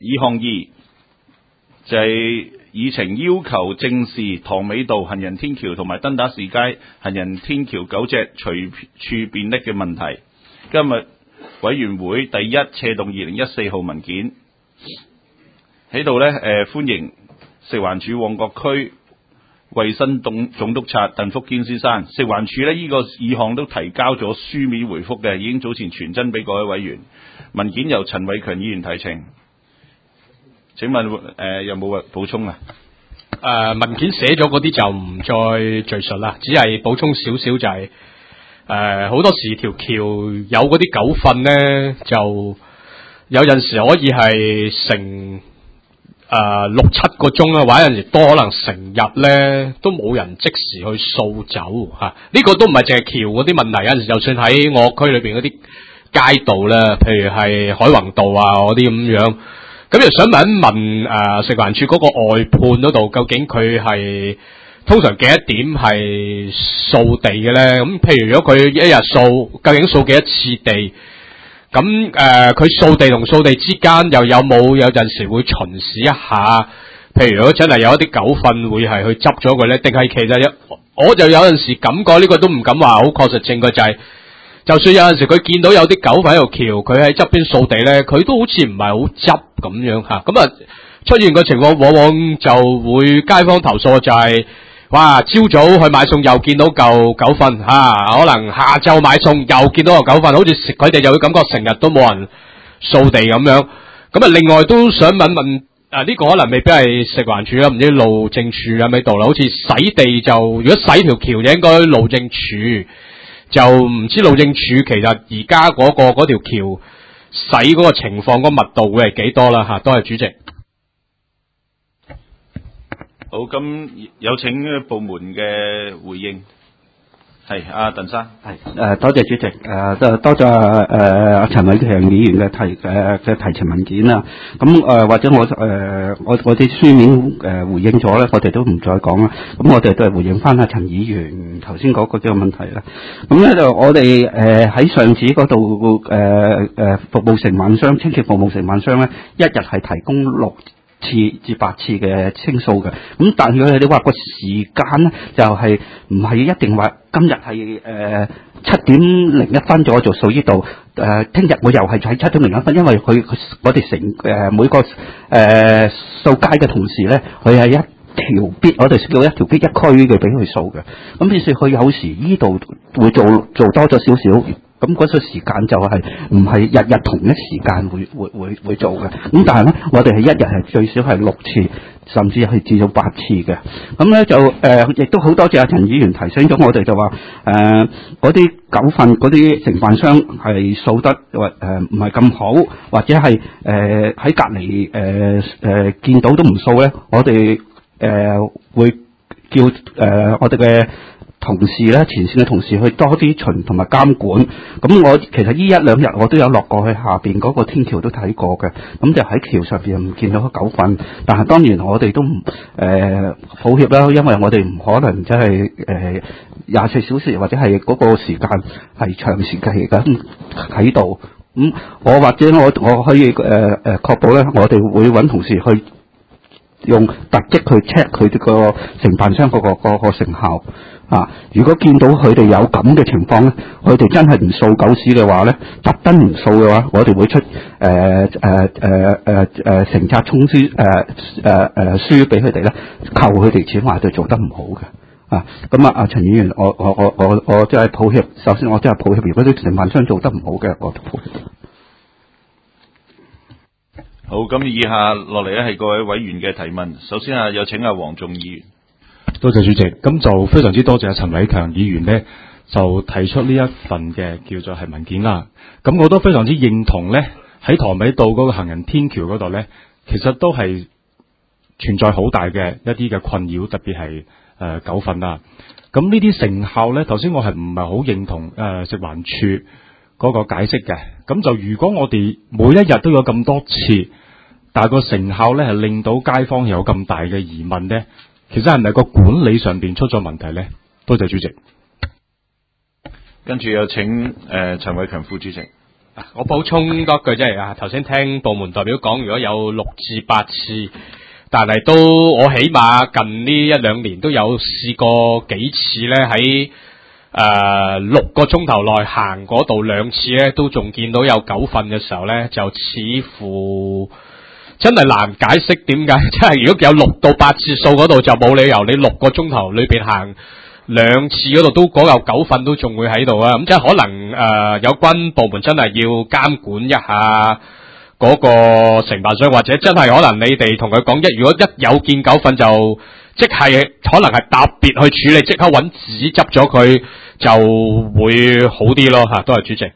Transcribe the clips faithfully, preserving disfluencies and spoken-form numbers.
議項二就係、是、議程要求正視塘尾道行人天橋同埋登打士街行人天橋狗隻隨處便溺嘅問題。今日委員會第一斜動二零一四號文件喺度呢，誒、呃、歡迎食環署旺角區衛生總總督察鄧福堅先生。食環署呢，呢、這個議項都提交咗書面回覆嘅，已經早前傳真俾各位委員。文件由陳偉強議員提呈。請問誒、呃、有冇補充啊？ 誒、呃、文件寫咗嗰啲就唔再敘述啦，只係補充少少就係誒好多時條橋有嗰啲狗糞咧，就有陣時可以係成誒、呃、六七個鐘啦，或者有陣時多可能成日咧都冇人即時去掃走嚇。呢、啊這個都唔係淨係橋嗰啲問題，有陣時就算喺我區裏邊嗰啲街道咧，譬如係海泓道啊嗰啲咁樣。咁又想問一問誒、呃、食環署嗰個外判嗰度，究竟佢係通常幾多點係掃地嘅咧？咁譬如如果佢一日掃，究竟掃幾多次地？咁誒佢掃地同掃地之間又有冇有陣時會巡視一下？譬如如果真係有一啲狗糞會係去執咗佢咧，定係其實有我就有陣時感覺呢、這個都唔敢話好確實證據就係、是。就算有陣時佢見到有啲狗喺度橋，佢喺側邊掃地咧，佢都好似唔係好執咁樣吓。咁啊出現個情況，往往就會街坊投訴就係、是，哇！朝早去買餸又見到嚿狗糞吓，可能下晝買餸又見到個狗糞，好似佢哋就會感覺成日都冇人掃地咁樣。咁啊，另外都想問問啊，呢、這個可能未必係食環署啦，唔知路政署喺咪度啦？好似洗地就如果洗條橋就應該路政署。就唔知路政署其實而家嗰個嗰條橋洗嗰個情況，嗰個密度會係幾多啦？吓，多謝主席。 好，咁有請部門嘅回應。係阿鄧生。 係誒，多謝主席誒，多多謝誒陳偉強議員嘅提誒嘅提呈文件啦。咁誒、呃、或者我誒、呃、我我啲書面誒、呃、回應咗咧，我哋都唔再講啦。咁我哋都係回應翻阿陳議員頭先嗰個嘅問題啦。咁咧就我哋誒喺上址嗰度誒誒服務承辦商清潔服務承辦商咧，一日係提供六次至八次嘅清掃嘅，咁但係你話個時間咧，就係唔係一定話今日係誒七點零一分咗做掃呢度，誒聽日我又係喺七點零一分，因為佢我哋成誒每個誒掃街嘅同事咧，佢係一條必我哋叫一條必一區嘅俾佢掃嘅，咁於是佢有時呢度會做做多咗少少。咁嗰個時間就係唔係日日同一時間會會會會做嘅，咁但係咧，我哋係一日係最少係六次，甚至係至到八次嘅。咁咧就誒，亦、呃、都好多謝阿陳議員提醒咗我哋，就話誒嗰啲狗糞嗰啲承辦商係掃得或誒唔係咁好，或者係誒喺隔離誒誒見到都唔掃咧，我哋誒、呃、會叫誒、呃、我哋嘅同事咧，前線嘅同事去多啲巡同埋監管。咁我其實呢一兩日我都有落過去下邊嗰個天橋都睇過嘅。咁就喺橋上邊唔見到狗糞，但係當然我哋都唔誒抱歉啦，因為我哋唔可能即係誒廿四小時或者係嗰個時間係長時期咁喺度。咁、嗯、我或者我我可以誒誒確保咧，我哋會揾同事去用突擊去 check 佢哋個承辦商嗰、嗰個、嗰個成效。啊！如果見到佢哋有咁嘅情況咧，佢哋真係唔掃狗屎嘅話咧，特登唔掃嘅話，我哋會出誒誒誒誒誒承責通知誒誒誒書俾佢哋咧，扣佢哋錢，話佢做得唔好嘅。啊，咁啊，阿陳議員，我我我我我真係抱歉，首先我真係抱歉，如果啲承辦商做得唔好嘅，我都抱歉。 好，咁以下落嚟咧係各位委員嘅提問。首先啊，有請阿黃仲議員。 多謝主席，咁就非常之多謝阿陳偉強議員呢，就提出呢一份嘅叫做係文件啦。咁我都非常之認同呢，喺塘尾道嗰個行人天橋嗰度呢，其實都係存在好大嘅一啲嘅困擾，特別係誒狗糞啦。咁呢啲成效呢，頭先我係唔係好認同誒、呃、食環署嗰個解釋嘅。咁就如果我哋每一日都有咁多次，但係個成效呢係令到街坊有咁大嘅疑問呢，其實係咪個管理上邊出咗問題呢？多謝主席。 跟住有請誒陳偉強副主席。 我補充多句啫啊！頭先聽部門代表講，如果有六至八次，但係都我起碼近呢一兩年都有試過幾次咧，喺誒六個鐘頭內行嗰度兩次咧，都仲見到有狗瞓嘅時候咧，就似乎真係難解釋點解。即係如果有六到八次數嗰度，就冇理由你六個鐘頭裏邊行兩次嗰度都嗰嚿狗瞓都仲會喺度啊！咁即係可能誒、呃、有關部門真係要監管一下嗰個承辦商，或者真係可能你哋同佢講一，如果一有見狗瞓就即係可能係特別去處理，即刻揾紙執咗佢就會好啲咯嚇。多謝主席。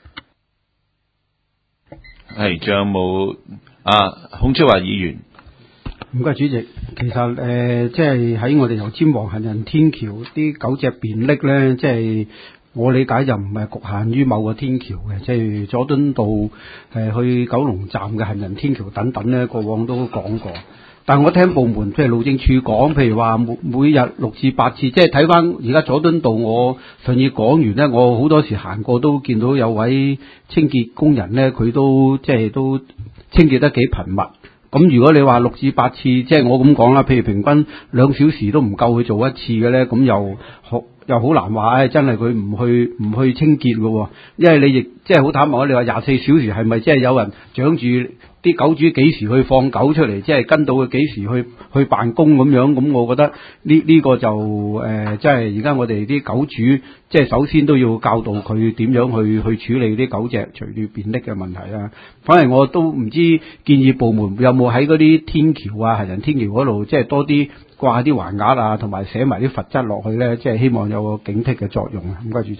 係，仲有冇啊？孔超華議員。 唔該，主席。其實誒、呃，即係喺我哋油尖旺行人天橋啲狗隻便溺咧，即係我理解就唔係局限於某個天橋嘅，即係佐敦道誒、呃、去九龍站嘅行人天橋等等咧，過往都講過。但係我聽部門即係路政署講，譬如話每每日六至八次，即係睇翻而家佐敦道，我上次講完咧，我好多時行過都見到有位清潔工人咧，佢都即係都清潔得幾頻密。咁如果你話六至八次，即係我咁講啦，譬如平均兩小時都唔夠佢做一次嘅咧，咁又好又好難話，唉，真係佢唔去唔去清潔嘅，因為你亦即係好坦白，你話廿四小時係咪即係有人掌住啲狗主幾時去放狗出嚟，即係跟到佢幾時去去辦公咁樣？咁我覺得呢呢個就誒，即係而家我哋啲狗主，即係首先都要教導佢點樣去去處理啲狗隻隨處便溺嘅問題啦。反而我都唔知建議部門有冇喺嗰啲天橋啊、行人天橋嗰度，即係多啲掛啲橫額啊，同埋寫埋啲罰則落去咧，即係希望有個警惕嘅作用啊。唔該，主席。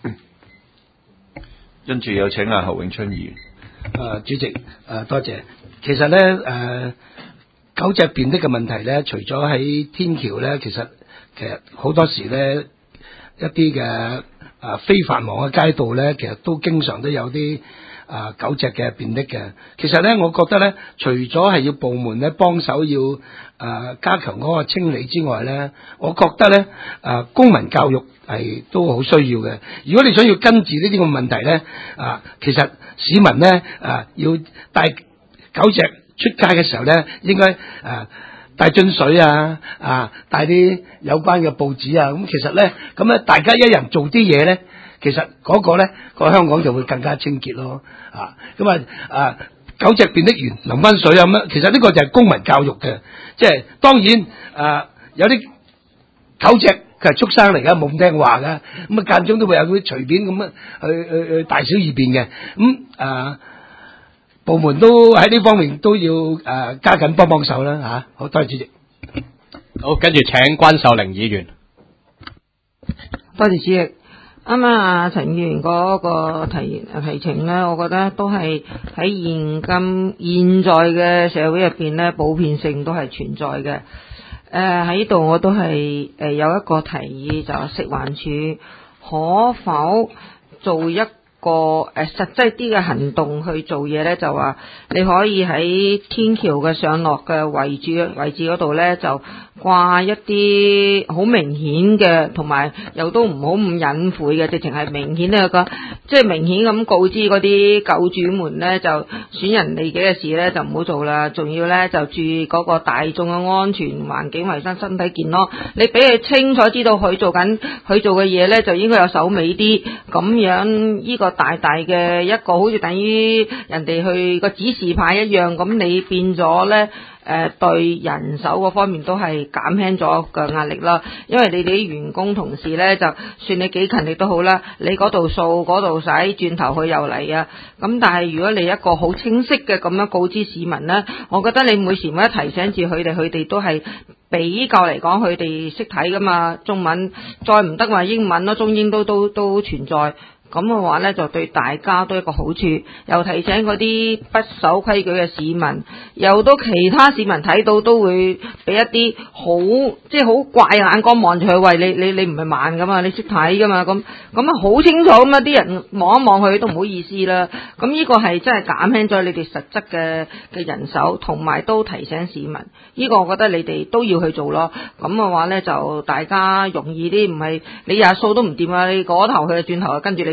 跟住有請阿侯永春議員。 誒、呃，主席，誒、呃，多謝。其實咧，誒、呃，狗隻便溺嘅問題咧，除咗喺天橋咧，其實其實好多時咧，一啲嘅誒非繁忙嘅街道咧，其實都經常都有啲啊、呃、狗隻嘅便溺嘅。其實咧，我覺得咧，除咗係要部門咧幫手要誒、呃、加強嗰個清理之外咧，我覺得咧誒、呃、公民教育係都好需要嘅。如果你想要根治呢啲咁嘅問題咧，啊、呃，其實市民咧啊、呃、要帶狗隻出街嘅時候咧，應該誒、呃、帶樽水啊，啊帶啲有關嘅報紙啊。咁其實咧，咁咧大家一人做啲嘢咧，其實嗰個咧個香港就會更加清潔咯。啊，咁啊啊狗隻便溺完淋翻水啊咁樣，其實呢個就係公民教育嘅。即係當然誒、呃、有啲狗隻佢係畜生嚟噶，冇咁聽話噶，咁啊間中都會有啲隨便咁啊去去去大小二便嘅。咁、嗯、誒。呃部門都喺呢方面都要誒、呃、加緊幫幫手啦嚇，好多謝主席。 好，跟住請關秀玲議員。 多謝主席。啱啱阿陳議員嗰個提提呈咧，我覺得都係喺現今現在嘅社會入邊咧，普遍性都係存在嘅。誒喺度我都係誒、呃、有一個提議，就係食環署可否做一個誒、呃、實際啲嘅行動去做嘢咧，就話你可以喺天橋嘅上落嘅位置位置嗰度咧，就掛一啲好明顯嘅，同埋又都唔好咁隱晦嘅，直情係明顯咧個，即係明顯咁告知嗰啲狗主們咧，就損人利己嘅事咧就唔好做啦，仲要咧就注意嗰個大眾嘅安全、環境衛生、身體健康。你俾佢清楚知道佢做緊佢做嘅嘢咧，就應該有手尾啲，咁樣呢個大大嘅一個好似等於人哋去個指示牌一樣，咁你變咗咧。誒、呃、對人手嗰方面都係減輕咗個壓力啦，因為你哋啲員工同事咧，就算你幾勤力都好啦，你嗰度掃嗰度洗，轉頭佢又嚟啊。咁但係如果你一個好清晰嘅咁樣告知市民咧，我覺得你每時每一提醒住佢哋，佢哋都係比較嚟講，佢哋識睇噶嘛，中文再唔得話英文咯，中英都都都存在。咁嘅話咧，就對大家都一個好處，又提醒嗰啲不守規矩嘅市民，又都其他市民睇到都會俾一啲好即係好怪眼光望住佢，喂，你你你唔係慢噶嘛，你識睇噶嘛，咁咁啊好清楚咁啊，啲人望一望佢都唔好意思啦。咁呢個係真係減輕咗你哋實質嘅嘅人手，同埋都提醒市民。呢個我覺得你哋都要去做咯。咁嘅話咧，就大家容易啲，唔係你日數都唔掂啊，你嗰頭去轉頭跟住你。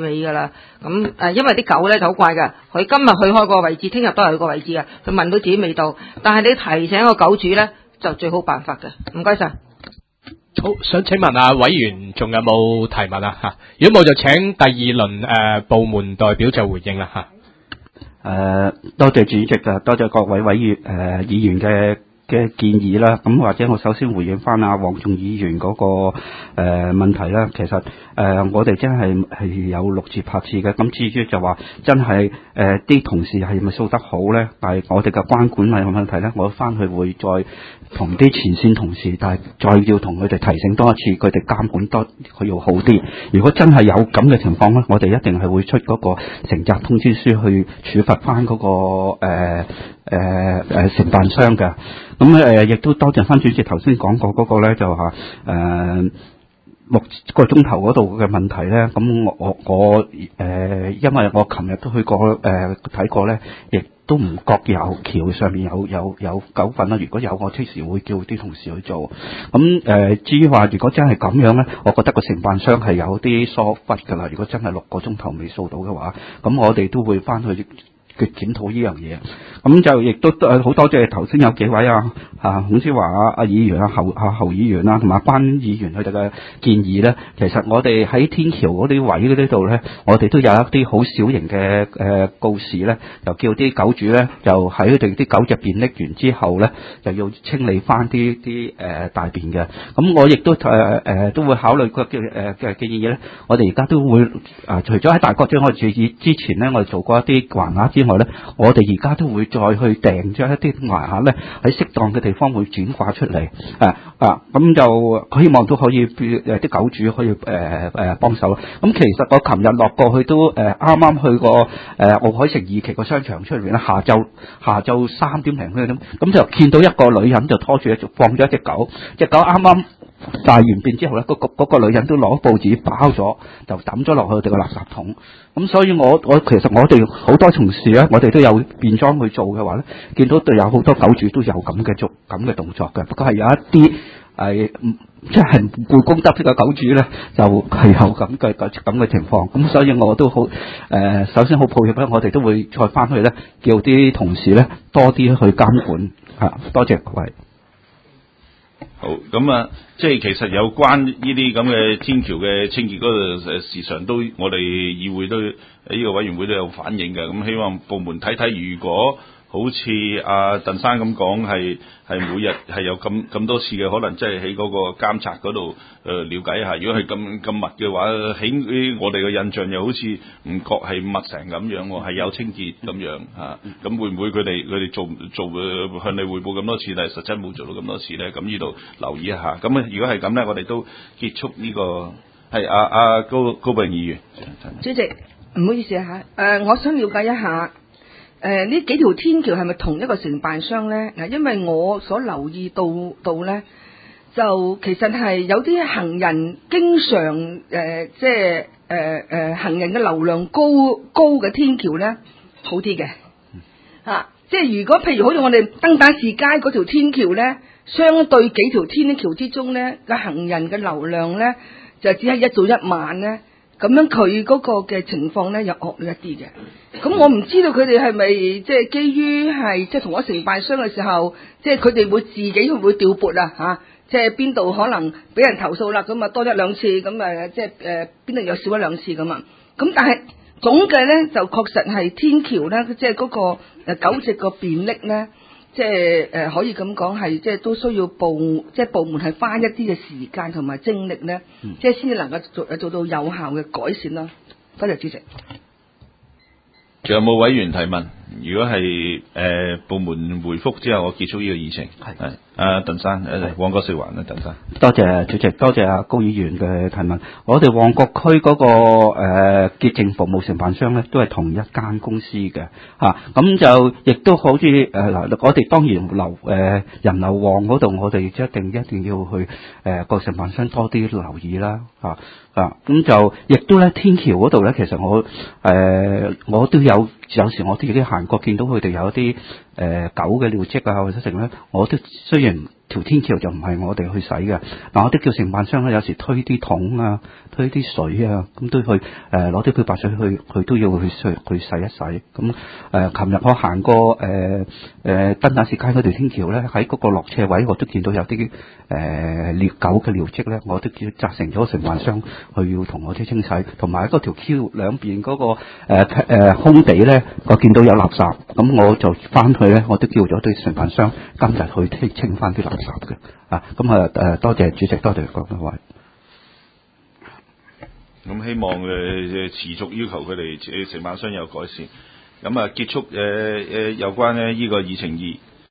尾㗎啦。咁誒、呃，因為啲狗咧就好怪㗎，佢今日去開個位置，聽日都係去個位置嘅，佢聞到自己味道。但係你提醒個狗主咧，就最好辦法嘅。唔該晒。 好，想請問啊，委員仲有冇提問啊？嚇，如果冇就請第二輪誒、呃、部門代表就回應啦嚇。 誒、呃，多謝主席啊，多謝各位委員誒、呃、議員嘅嘅建議啦。咁或者我首先回應翻阿黃仲議員嗰、那個誒、呃、問題啦。其實誒、呃、我哋真係係有六次拍次嘅。咁至於就話真係誒啲同事係咪掃得好咧？但係我哋嘅關管係問題咧，我翻去會再同啲前線同事，但係再要同佢哋提醒多一次，佢哋監管多佢要好啲。如果真係有咁嘅情況咧，我哋一定係會出嗰個承責通知書去處罰翻嗰個誒誒誒承辦商嘅。咁誒亦都多謝翻主席頭先講過嗰個咧，就話誒、呃、六個鐘頭嗰度嘅問題咧。咁我我我誒、呃，因為我琴日都去過誒睇、呃、過咧，亦都唔覺有橋上面有有有狗糞啦。如果有，我即時會叫啲同事去做。咁誒、呃，至於話如果真係咁樣咧，我覺得個承辦商係有啲疏忽㗎啦。如果真係六個鐘頭未掃到嘅話，咁我哋都會翻去嘅檢討呢樣嘢。咁就亦都好多謝頭先有幾位啊啊孔思華啊啊議員啊侯啊侯議員啊同埋關議員佢哋嘅建議咧。其實我哋喺天橋嗰啲位嗰啲度咧，我哋都有一啲好小型嘅誒、呃、告示咧，就叫啲狗主咧，就喺佢哋啲狗隻便溺完之後咧，就要清理翻啲啲誒大便嘅。咁我亦都誒誒、呃、都會考慮個嘅誒嘅建議咧。我哋而家都會啊、呃，除咗喺大角咀我哋注意之前咧，我哋做過一啲橫額之外咧，我哋而家都會再去訂咗一啲橫額咧，喺適當嘅地方會轉掛出嚟啊啊！咁就希望都可以誒啲狗主可以誒誒幫手。咁其實我琴日落過去都誒啱啱去過誒奧海城二期個商場出面咧，下晝下晝三點零分咁，咁就見到一個女人就拖住一隻放咗一隻狗，隻狗啱啱大完便之後咧，嗰、嗰個嗰個女人都攞報紙包咗，就抌咗落去我哋個垃圾桶。咁所以我我其實我哋好多同事咧，我哋都有便裝去做嘅話咧，見到對有好多狗主都有咁嘅做咁嘅動作嘅。不過係有一啲係即係唔顧公德嘅狗主咧，就係有咁嘅咁嘅情況。咁所以我都好誒、呃，首先好抱歉咧，我哋都會再翻去咧，叫啲同事咧多啲去監管嚇。多謝各位。 好，咁啊，即係其實有關呢啲咁嘅天橋嘅清潔嗰度，誒時常都我哋議會都呢、呢個委員會都有反映嘅。咁希望部門睇睇，如果好似阿鄧生咁講，係係每日係有咁咁多次嘅，可能即係喺嗰個監察嗰度誒了解一下。如果係咁咁密嘅話，喺我哋嘅印象又好似唔覺係密成咁樣喎，係有清潔咁樣嚇。咁會唔會佢哋佢哋做做向你匯報咁多次，但係實質冇做到咁多次咧？咁呢度留意一下。咁啊，如果係咁咧，我哋都結束呢、這個係阿阿高高永議員。 主席，唔好意思啊嚇，誒，我想了解一下。誒呢、呃、幾條天橋係咪同一個承辦商咧？嗱，因為我所留意到到咧，就其實係有啲行人經常誒、呃，即係誒誒行人嘅流量高高嘅天橋咧，好啲嘅嚇。即係如果譬如好似我哋登打士街嗰條天橋咧，相對幾條天橋之中咧，個行人嘅流量咧就只係一早一晚咧。咁樣佢嗰個嘅情況咧又惡劣一啲嘅，咁我唔知道佢哋係咪即係基於係即係同我承辦商嘅時候，即係佢哋會自己會唔會調撥啊嚇？即係邊度可能俾人投訴啦，咁啊多一兩次，咁啊即係誒邊度又少一兩次咁啊？咁但係總嘅咧就確實係天橋咧，即係嗰個誒狗隻個便溺咧。即係誒、呃、可以咁講係，即係都需要部即係部門係花一啲嘅時間同埋精力咧，嗯、即係先至能夠做做到有效嘅改善啦。多謝主席。 仲有冇委員提問？如果係誒、呃、部門回覆之後，我結束呢個議程。係係，阿鄧生，誒旺角食環啊，鄧生。 多謝主席，多謝阿高議員嘅提問。我哋旺角區嗰、那個誒、呃、潔淨服務承辦商咧，都係同一間公司嘅嚇。咁、啊、就亦都好似誒嗱，我哋當然流誒、呃、人流旺嗰度，我哋一定一定要去誒個、呃、承辦商多啲留意啦嚇啊。咁、啊、就亦都咧天橋嗰度咧，其實我誒、呃、我都有有時我自己行過見到佢哋有一啲誒、呃、狗嘅尿跡啊或者成咧，我都雖然條天橋就唔係我哋去洗嘅。嗱，我都叫承辦商咧，有時推啲桶啊，推啲水啊，咁都去誒攞啲漂白水去，佢都要去去去洗一洗。咁誒，琴日我行過誒誒登打士街嗰條天橋咧，喺嗰個落斜位，我都見到有啲誒尿狗嘅尿跡咧，我都叫責成咗承辦商去要同我哋清洗，同埋喺嗰條橋兩邊嗰、那個誒誒、呃呃、空地咧，我見到有垃圾，咁我就翻去咧，我都叫咗啲承辦商今日去清翻啲垃圾嘅。啊，咁啊誒，多謝主席，多謝各位。 咁希望誒誒持續要求佢哋誒承辦商有改善。咁啊結束誒誒、呃、有關咧呢個議程二。